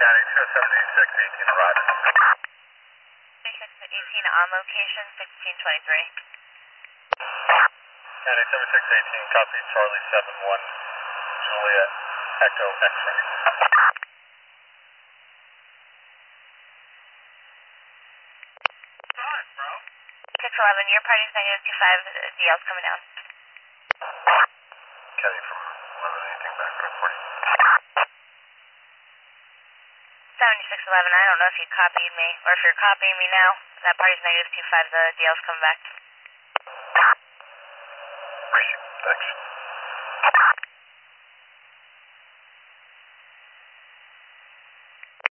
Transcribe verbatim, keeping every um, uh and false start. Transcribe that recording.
County two seven six eighteen arriving. six eighteen on location, sixteen twenty-three. County seven six eighteen, copy Charlie seven one, Juliet, Echo X-ray. six eleven, your party's negative two five, D L's coming down. County from eleven, anything back, reporting. seventy-six eleven, I don't know if you copied me, or if you're copying me now. That party's negative two five, the D L's coming back. Appreciate it, thanks.